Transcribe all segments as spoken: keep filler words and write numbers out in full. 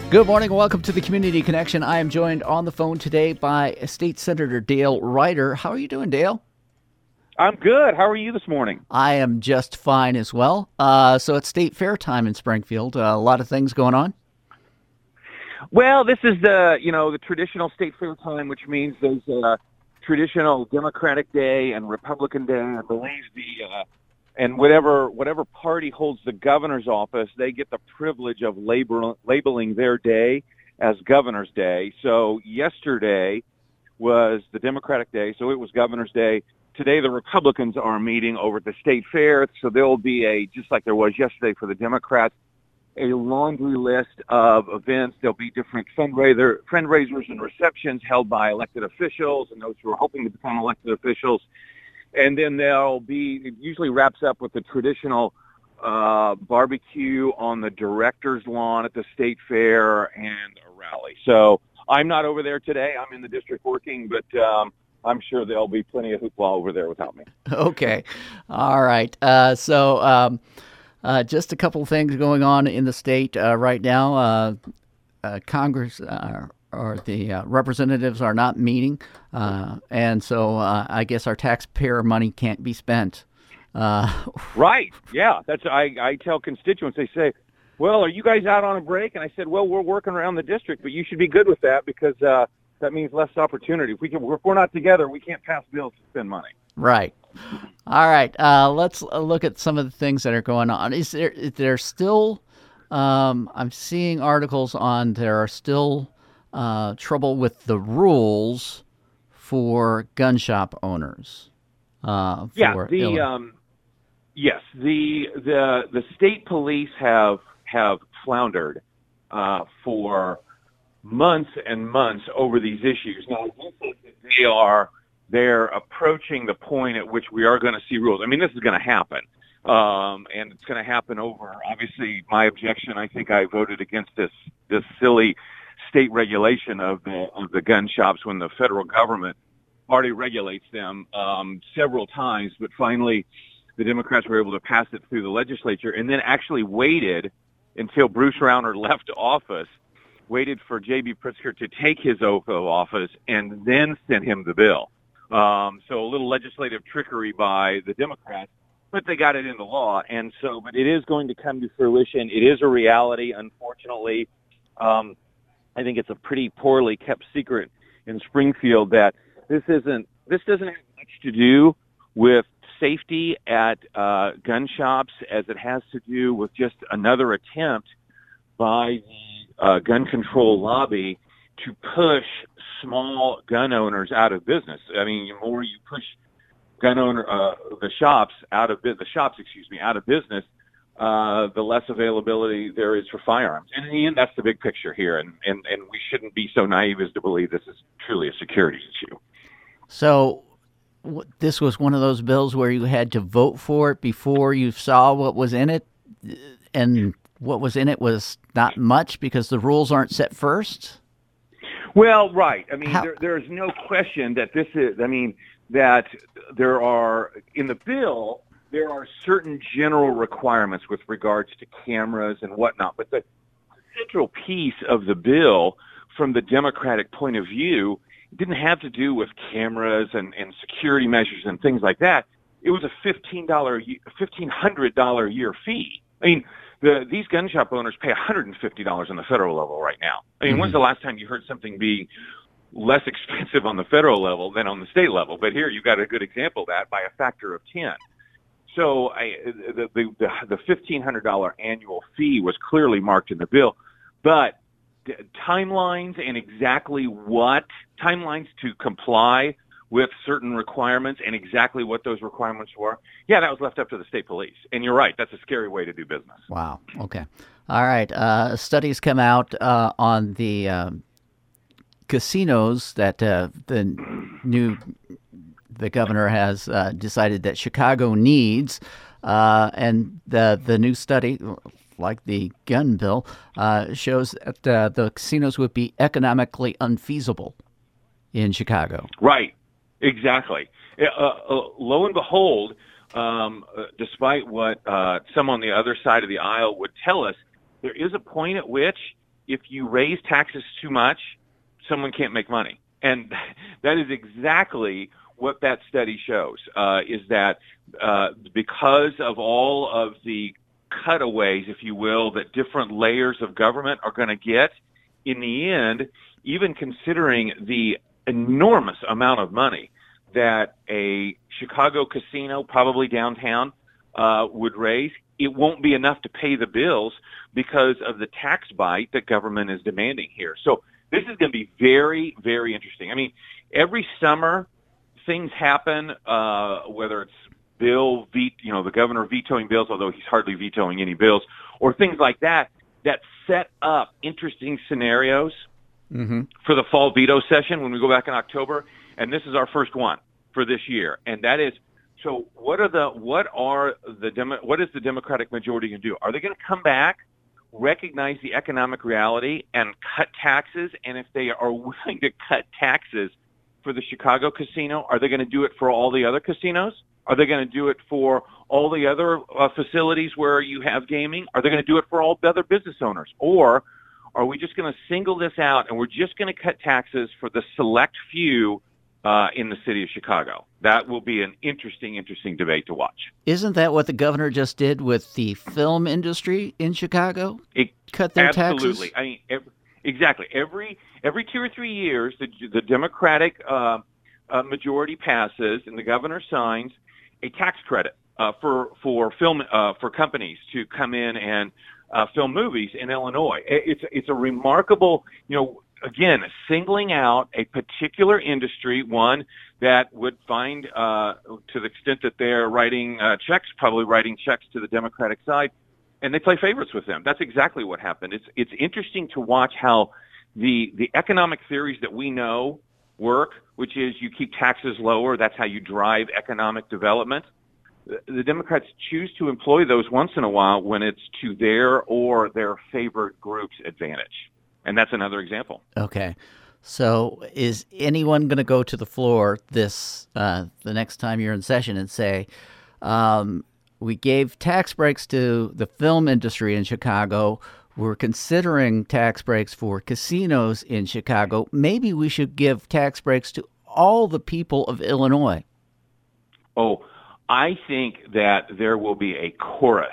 Good morning and welcome to the Community Connection. I am joined on the phone today by State Senator Dale Ryder. How are you doing, Dale? I'm good. How are you this morning? I am just fine as well. Uh, so it's State Fair time in Springfield. Uh, a lot of things going on. Well, this is the, you know, the traditional State Fair time, which means there's a traditional Democratic Day and Republican Day. I believe the uh, and whatever whatever party holds the governor's office, they get the privilege of label, labeling their day as Governor's Day. So yesterday was the Democratic Day, so it was Governor's Day. Today the Republicans are meeting over at the State Fair, so there will be a, just like there was yesterday for the Democrats, a laundry list of events. There'll be different fundraiser, fundraisers and receptions held by elected officials and those who are hoping to become elected officials. And then there'll be, it usually wraps up with the traditional uh, barbecue on the director's lawn at the State Fair and a rally. So I'm not over there today. I'm in the district working, but um, I'm sure there'll be plenty of hoopla over there without me. Okay. All right. Uh, so um, uh, just a couple of things going on in the state uh, right now. Uh, uh, Congress uh, or the uh, representatives are not meeting. Uh, and so uh, I guess our taxpayer money can't be spent. Uh, right. Yeah. That's I, I tell constituents, they say, well, are you guys out on a break? And I said, well, we're working around the district, but you should be good with that because uh, that means less opportunity. If, we can, if we're not together, we can't pass bills to spend money. Right. All right. Uh, let's look at some of the things that are going on. Is there, is there still, um, I'm seeing articles on there are still uh, trouble with the rules for gun shop owners. Uh, for yeah. The Illinois. um, yes. The the the state police have have floundered uh, for months and months over these issues. Now, I do think that they are they're approaching the point at which we are going to see rules. I mean, this is going to happen, um, and it's going to happen over. Obviously, my objection. I think I voted against this this silly state regulation of the of the gun shops when the federal government already regulates them um, several times, but finally the Democrats were able to pass it through the legislature and then actually waited until Bruce Rauner left office, waited for J B. Pritzker to take his oath of office and then sent him the bill. Um, so a little legislative trickery by the Democrats, but they got it into law. And so, but it is going to come to fruition. It is a reality, unfortunately. Um, I think it's a pretty poorly kept secret in Springfield that this isn't, this doesn't have much to do with safety at uh, gun shops as it has to do with just another attempt by the uh, gun control lobby to push small gun owners out of business. I mean, the more you push gun owner, uh, the shops out of, the shops, excuse me, out of business, uh, the less availability there is for firearms. And in the end, that's the big picture here. And, and, and we shouldn't be so naive as to believe this is truly a security issue. So w- this was one of those bills where you had to vote for it before you saw what was in it, and what was in it was not much because the rules aren't set first? Well, right. I mean, How- there, there is no question that this is, I mean, that there are, in the bill, there are certain general requirements with regards to cameras and whatnot, but the central piece of the bill from the Democratic point of view didn't have to do with cameras and, and security measures and things like that. It was a fifteen dollars, fifteen hundred dollars a year fee. I mean, the, these gun shop owners pay one hundred fifty dollars on the federal level right now. I mean, mm-hmm. When's the last time you heard something be less expensive on the federal level than on the state level? But here you've got a good example of that by a factor of ten. So I, the, the, the, the fifteen hundred dollars annual fee was clearly marked in the bill, but timelines and exactly what timelines to comply with certain requirements and exactly what those requirements were. Yeah, that was left up to the state police. And you're right. That's a scary way to do business. Wow. Okay. All right. Uh, studies come out uh, on the um, casinos that uh, the new the governor has uh, decided that Chicago needs. Uh, and the the new study, like the gun bill, uh, shows that uh, the casinos would be economically unfeasible in Chicago. Right. Exactly. Uh, uh, lo and behold, um, uh, despite what uh, some on the other side of the aisle would tell us, there is a point at which if you raise taxes too much, someone can't make money. And that is exactly what that study shows, uh, is that uh, because of all of the cutaways, if you will, that different layers of government are going to get, in the end, even considering the enormous amount of money that a Chicago casino, probably downtown, uh, would raise, it won't be enough to pay the bills because of the tax bite that government is demanding here. So this is going to be very, very interesting. I mean, every summer things happen, uh, whether it's bill, vet, you know, the governor vetoing bills, although he's hardly vetoing any bills, or things like that, that set up interesting scenarios mm-hmm. for the fall veto session when we go back in October. And this is our first one for this year. And that is, so what are the, what are the, Demo, what is the Democratic majority going to do? Are they going to come back, recognize the economic reality, and cut taxes? And if they are willing to cut taxes for the Chicago casino, are they going to do it for all the other casinos? Are they going to do it for all the other uh, facilities where you have gaming? Are they going to do it for all the other business owners? Or are we just going to single this out and we're just going to cut taxes for the select few uh, in the city of Chicago? That will be an interesting, interesting debate to watch. Isn't that what the governor just did with the film industry in Chicago? It, cut their absolutely. taxes? Absolutely. I mean, every, exactly. Every every two or three years, the, the Democratic uh, uh, majority passes and the governor signs a tax credit uh, for for film uh, for companies to come in and uh, film movies in Illinois. It's it's a remarkable, you know, again, singling out a particular industry, one that would find, uh, to the extent that they're writing uh, checks, probably writing checks to the Democratic side, and they play favorites with them. That's exactly what happened. It's it's interesting to watch how the the economic theories that we know work, which is you keep taxes lower, that's how you drive economic development. The Democrats choose to employ those once in a while when it's to their or their favorite group's advantage. And that's another example. Okay. So is anyone going to go to the floor this uh, the next time you're in session and say, um, we gave tax breaks to the film industry in Chicago, we're considering tax breaks for casinos in Chicago, maybe we should give tax breaks to all the people of Illinois? Oh, I think that there will be a chorus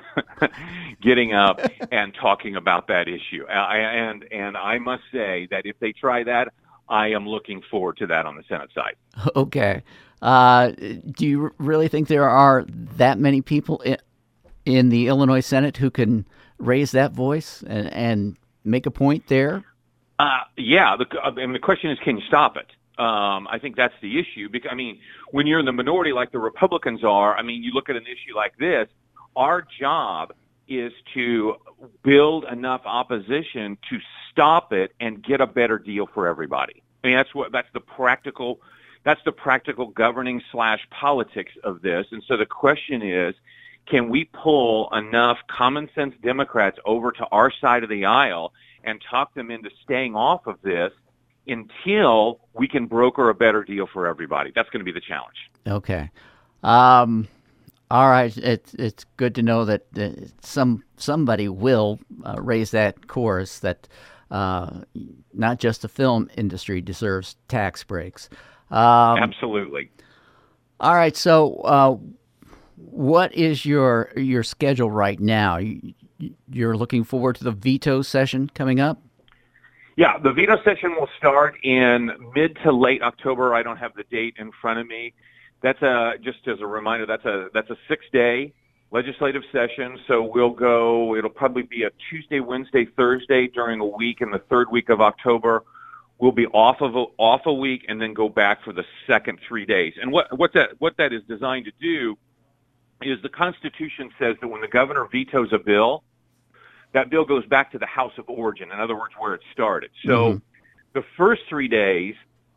getting up and talking about that issue. I, and and I must say that if they try that, I am looking forward to that on the Senate side. Okay. Uh, do you really think there are that many people in, in the Illinois Senate who can raise that voice and, and make a point there? Uh, yeah. The, and the question is, can you stop it? Um, I think that's the issue. Because, I mean, when you're in the minority like the Republicans are, I mean, you look at an issue like this, our job is to build enough opposition to stop it and get a better deal for everybody. I mean, that's what, that's the practical, that's the practical governing slash politics of this. And so the question is, can we pull enough common sense Democrats over to our side of the aisle and talk them into staying off of this until we can broker a better deal for everybody? That's going to be the challenge. Okay. Um, all right. It's it's good to know that uh, some somebody will uh, raise that chorus that uh, not just the film industry deserves tax breaks. Um, Absolutely. All right. So, uh, what is your your schedule right now? You, you're looking forward to the veto session coming up? Yeah, the veto session will start in mid to late October. I don't have the date in front of me. That's a, just as a reminder, that's a that's a six-day legislative session. So we'll go, it'll probably be a Tuesday, Wednesday, Thursday during a week in the third week of October. We'll be off of a, off a week and then go back for the second three days. And what what that what that is designed to do is the Constitution says that when the governor vetoes a bill, that bill goes back to the House of Origin, in other words, where it started. So mm-hmm. the first three days,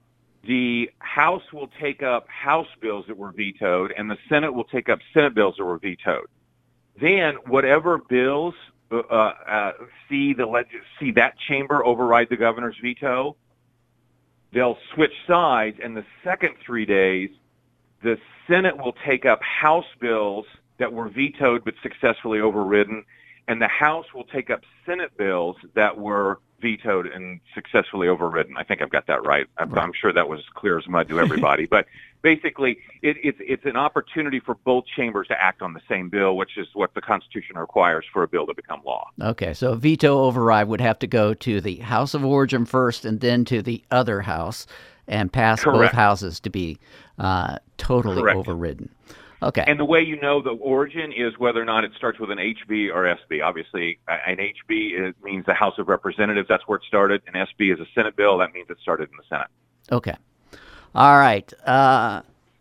the House will take up House bills that were vetoed, and the Senate will take up Senate bills that were vetoed. Then whatever bills uh, uh, see the leg- see that chamber override the governor's veto, they'll switch sides, and the second three days, the Senate will take up House bills that were vetoed but successfully overridden, and the House will take up Senate bills that were vetoed and successfully overridden. I think I've got that right. I'm, Right. I'm sure that was clear as mud to everybody. But basically, it, it's it's an opportunity for both chambers to act on the same bill, which is what the Constitution requires for a bill to become law. Okay, so a veto override would have to go to the House of Origin first and then to the other house and pass both Correct. houses to be uh, totally Correct. overridden. Okay. And the way you know the origin is whether or not it starts with an H B or S B. Obviously, an H B it means the House of Representatives. That's where it started. An S B is a Senate bill. That means it started in the Senate. Okay. All right. Uh,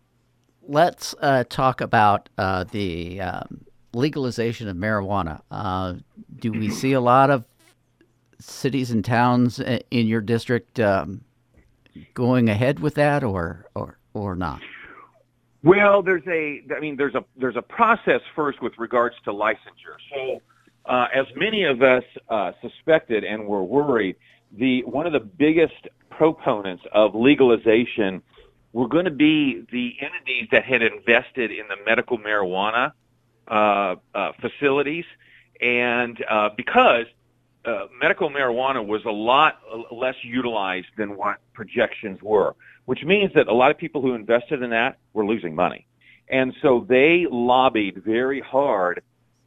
let's uh, talk about uh, the um, legalization of marijuana. Uh, do we see a lot of cities and towns in your district um, going ahead with that, or or or not? Well, there's a, I mean, there's a there's a process first with regards to licensure. So, uh, as many of us uh, suspected and were worried, the one of the biggest proponents of legalization were going to be the entities that had invested in the medical marijuana uh, uh, facilities, and uh, because uh, medical marijuana was a lot less utilized than what projections were, which means that a lot of people who invested in that were losing money. And so they lobbied very hard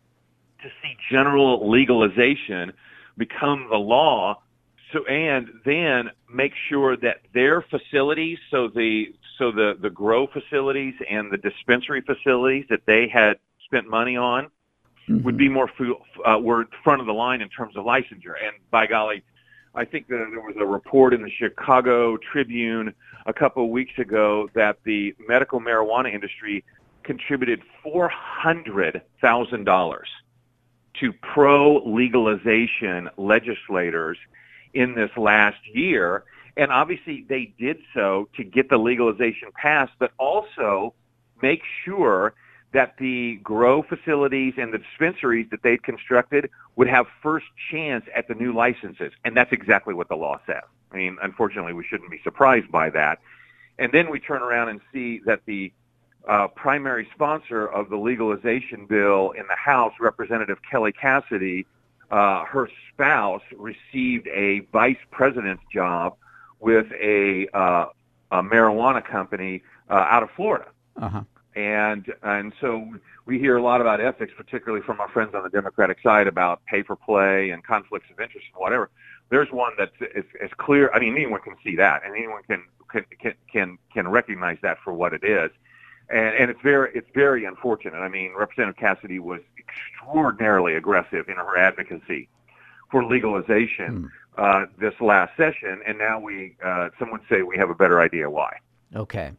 to see general legalization become the law, so and then make sure that their facilities, so the so the, the grow facilities and the dispensary facilities that they had spent money on mm-hmm. would be more uh, were front of the line in terms of licensure. And by golly, I think that there was a report in the Chicago Tribune a couple of weeks ago that the medical marijuana industry contributed four hundred thousand dollars to pro-legalization legislators in this last year. And obviously they did so to get the legalization passed, but also make sure that the grow facilities and the dispensaries that they'd constructed would have first chance at the new licenses. And that's exactly what the law says. I mean, unfortunately, we shouldn't be surprised by that. And then we turn around and see that the uh, primary sponsor of the legalization bill in the House, Representative Kelly Cassidy, uh, her spouse received a vice president's job with a, uh, a marijuana company uh, out of Florida. Uh-huh. And and so we hear a lot about ethics, particularly from our friends on the Democratic side, about pay for play and conflicts of interest and whatever. There's one that's is, is clear. I mean, anyone can see that, and anyone can can can can, can recognize that for what it is. And, and it's very it's very unfortunate. I mean, Representative Cassidy was extraordinarily aggressive in her advocacy for legalization hmm. uh, this last session, and now we uh, some would say we have a better idea why. Okay,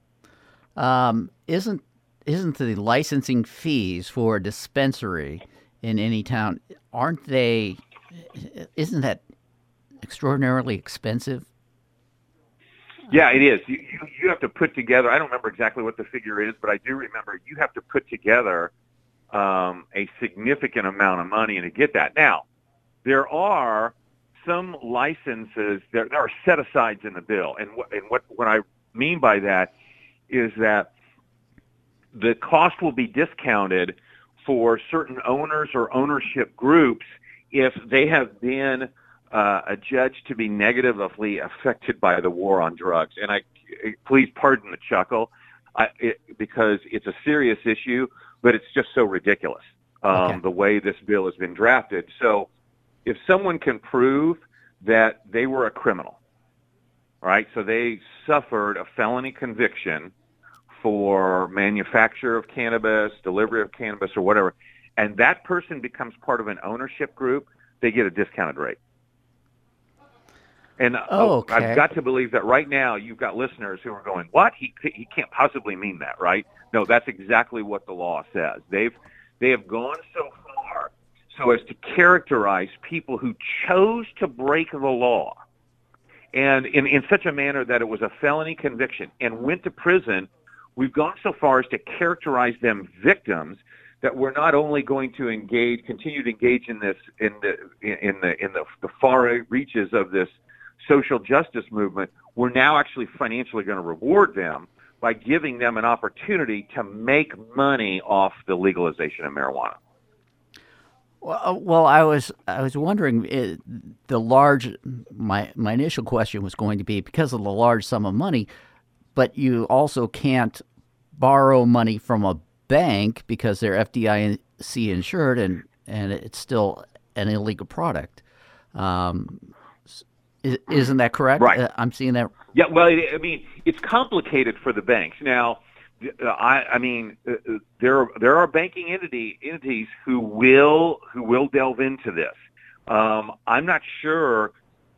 um, isn't Isn't the licensing fees for a dispensary in any town, aren't they, isn't that extraordinarily expensive? Yeah, it is. You, you, you have to put together, I don't remember exactly what the figure is, but I do remember you have to put together um, a significant amount of money to get that. Now, there are some licenses, there, there are set-asides in the bill, and, what, and what, what I mean by that is that the cost will be discounted for certain owners or ownership groups if they have been uh, adjudged to be negatively affected by the war on drugs. And I, please pardon the chuckle, I, it, because it's a serious issue, but it's just so ridiculous um, okay. the way this bill has been drafted. So if someone can prove that they were a criminal, right, so they suffered a felony conviction for manufacture of cannabis, delivery of cannabis, or whatever, and that person becomes part of an ownership group, they get a discounted rate. And oh, okay. I've got to believe that right now you've got listeners who are going, what? He he can't possibly mean that, right? No, that's exactly what the law says. They've they have gone so far so as to characterize people who chose to break the law and in, in such a manner that it was a felony conviction and went to prison. We've gone so far as to characterize them victims that we're not only going to engage, continue to engage in this, in the in the in the, the far reaches of this social justice movement. We're now actually financially going to reward them by giving them an opportunity to make money off the legalization of marijuana. Well, well, I was I was wondering it, the large. My my initial question was going to be because of the large sum of money, but you also can't borrow money from a bank because they're F D I C insured and and it's still an illegal product. Um, is, isn't that correct? Right. Uh, I'm seeing that. Yeah, well, I mean, it's complicated for the banks. Now, I, I mean, there are, there are banking entity entities who will who will delve into this. Um, I'm not sure.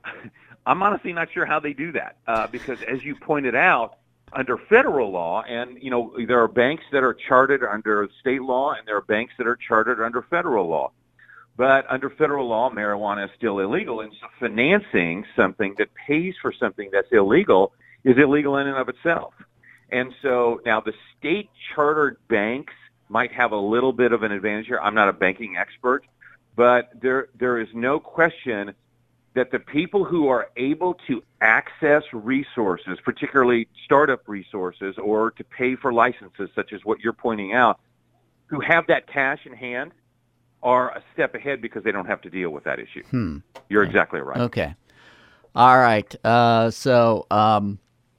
I'm honestly not sure how they do that uh, because, as you pointed out, under federal law, and you know, there are banks that are chartered under state law, and there are banks that are chartered under federal law. But under federal law, marijuana is still illegal, and so financing something that pays for something that's illegal is illegal in and of itself. And so now the state chartered banks might have a little bit of an advantage here. I'm not a banking expert, but there there is no question that the people who are able to access resources, particularly startup resources, or to pay for licenses, such as what you're pointing out, who have that cash in hand, are a step ahead because they don't have to deal with that issue. Hmm. You're exactly right. Okay. All right. Uh, so, um,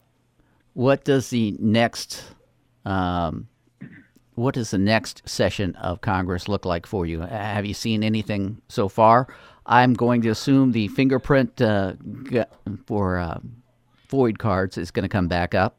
what does the next um, what does the next session of Congress look like for you? Have you seen anything so far? I'm going to assume the fingerprint uh, for uh, void cards is going to come back up.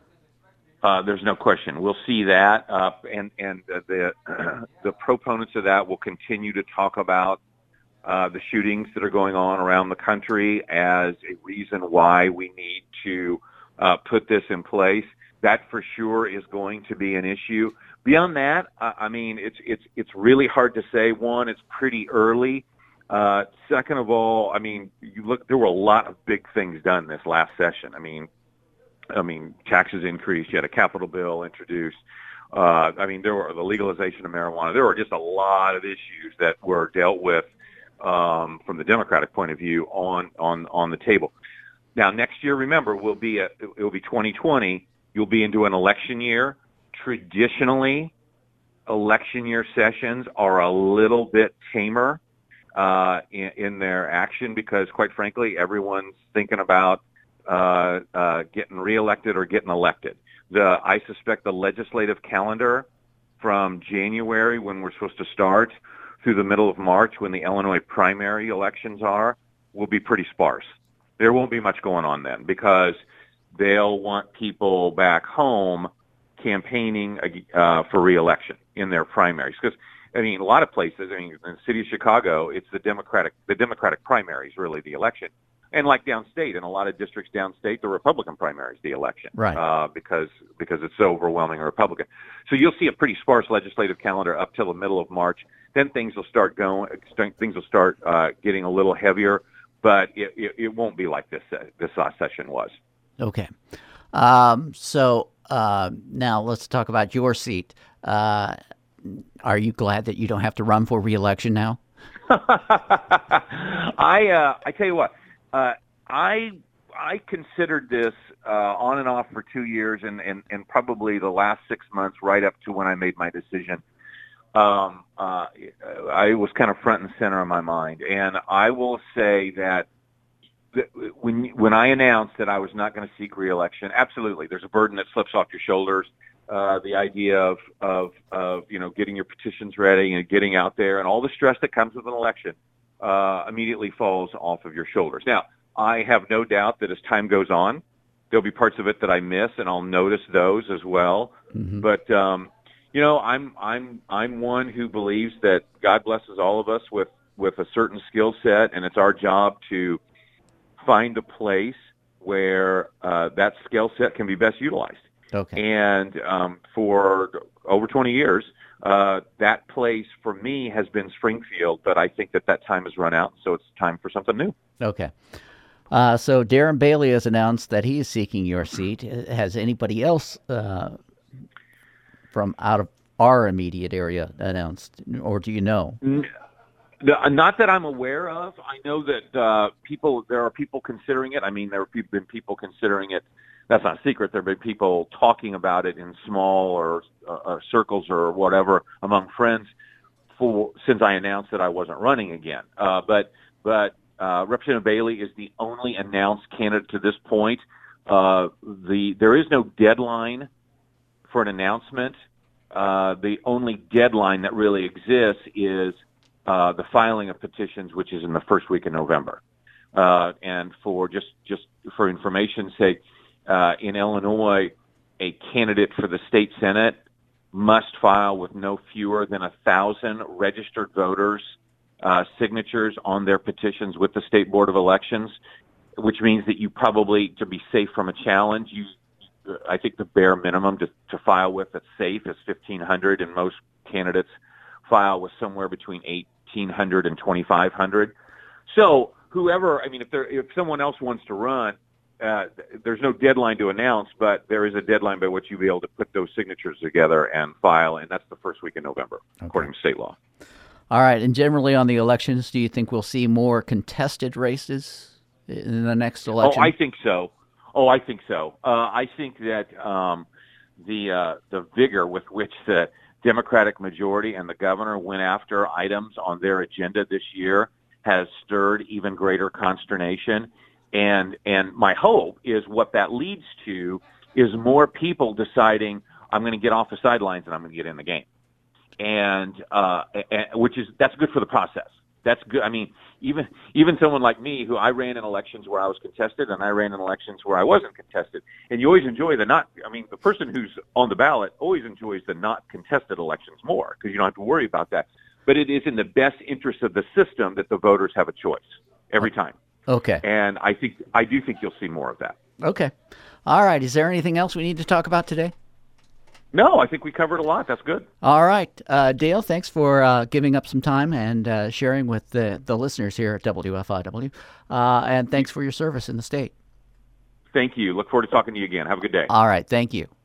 Uh, there's no question. We'll see that, uh, and and uh, the the proponents of that will continue to talk about uh, the shootings that are going on around the country as a reason why we need to uh, put this in place. That for sure is going to be an issue. Beyond that, uh, I mean, it's it's it's really hard to say. One, it's pretty early. Uh, second of all, I mean, you look. There were a lot of big things done this last session. I mean. I mean, taxes increased. You had a capital bill introduced. Uh, I mean, there were the legalization of marijuana. There were just a lot of issues that were dealt with um, from the Democratic point of view on on on the table. Now, next year, remember, will be a, it will be twenty twenty. You'll be into an election year. Traditionally, election year sessions are a little bit tamer uh, in, in their action because, quite frankly, everyone's thinking about Uh, uh, getting reelected or getting elected. The I suspect the legislative calendar from January, when we're supposed to start, through the middle of March, when the Illinois primary elections are, will be pretty sparse. There won't be much going on then because they'll want people back home campaigning uh, for reelection in their primaries. Because I mean, a lot of places. I mean, in the city of Chicago, it's the Democratic the Democratic primaries really the election. And like downstate, in a lot of districts downstate, the Republican primary is the election, right? Uh, because because it's so overwhelming Republican. So you'll see a pretty sparse legislative calendar up till the middle of March. Then things will start going. Things will start uh, getting a little heavier, but it, it, it won't be like this uh, this last session was. Okay. Um, so uh, now let's talk about your seat. Uh, are you glad that you don't have to run for re-election now? I uh, I tell you what. Uh, I I considered this uh, on and off for two years, and, and, and probably the last six months, right up to when I made my decision. Um, uh, I was kind of front and center in my mind, and I will say that when when I announced that I was not going to seek reelection, absolutely, there's a burden that slips off your shoulders. Uh, the idea of, of of you know getting your petitions ready and getting out there, and all the stress that comes with an election. Uh, immediately falls off of your shoulders. Now, I have no doubt that as time goes on, there'll be parts of it that I miss, and I'll notice those as well. Mm-hmm. But um, you know, I'm I'm I'm one who believes that God blesses all of us with with a certain skill set, and it's our job to find a place where uh, that skill set can be best utilized. Okay. And um, for over twenty years. Uh, that place for me has been Springfield, but I think that that time has run out, so it's time for something new. Okay. Uh, so Darren Bailey has announced that he is seeking your seat. Has anybody else uh, from out of our immediate area announced, or do you know? Not that I'm aware of. I know that uh, people. There are people considering it. I mean, there have been people considering it. That's not a secret. There have been people talking about it in small or uh, circles or whatever among friends for since I announced that I wasn't running again. Uh, but but uh, Representative Bailey is the only announced candidate to this point. Uh, the there is no deadline for an announcement. Uh, the only deadline that really exists is uh, the filing of petitions, which is in the first week of November. Uh, and for just just for information's sake, uh, in Illinois, a candidate for the state Senate must file with no fewer than a thousand registered voters' uh, signatures on their petitions with the State Board of Elections, which means that you probably, to be safe from a challenge, you, I think the bare minimum to, to file with that's safe is fifteen hundred, and most candidates file with somewhere between eighteen hundred and twenty-five hundred. So whoever, I mean, if there, if someone else wants to run, Uh, there's no deadline to announce, but there is a deadline by which you'll be able to put those signatures together and file, and that's the first week in November, okay, according to state law. All right, and generally on the elections, do you think we'll see more contested races in the next election? Oh, I think so. Oh, I think so. Uh, I think that um, the uh, the vigor with which the Democratic majority and the governor went after items on their agenda this year has stirred even greater consternation. And and my hope is what that leads to is more people deciding I'm going to get off the sidelines and I'm going to get in the game, and, uh, and which is that's good for the process. That's good. I mean, even even someone like me, who I ran in elections where I was contested, and I ran in elections where I wasn't contested. And you always enjoy the not. I mean, the person who's on the ballot always enjoys the not contested elections more because you don't have to worry about that. But it is in the best interest of the system that the voters have a choice every time. Okay. And I think I do think you'll see more of that. Okay. All right. Is there anything else we need to talk about today? No, I think we covered a lot. That's good. All right. Uh, Dale, thanks for uh, giving up some time and uh, sharing with the, the listeners here at W F I W. Uh, and thanks for your service in the state. Thank you. Look forward to talking to you again. Have a good day. All right. Thank you.